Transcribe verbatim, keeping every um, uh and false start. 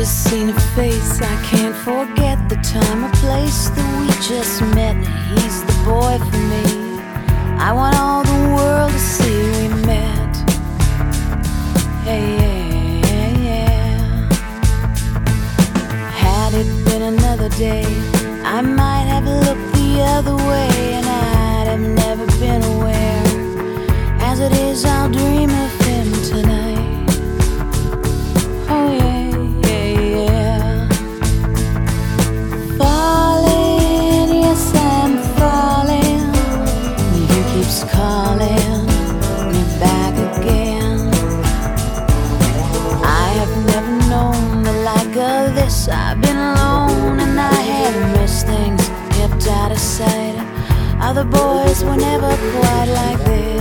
just seen a face. I can't forget the time or place that we just met. He's the boy for me. I want all the world to see we met. Hey, yeah, yeah. Had it been another day, I might have looked the other way, and I'd have never been aware. As it is, I'll dream of him tonight. Oh yeah, yeah, yeah. Falling, yes I'm falling. He keeps calling me back again. I have never known the like of this. I've been alone and I had missed things kept out of sight. Other boys were never quite like this.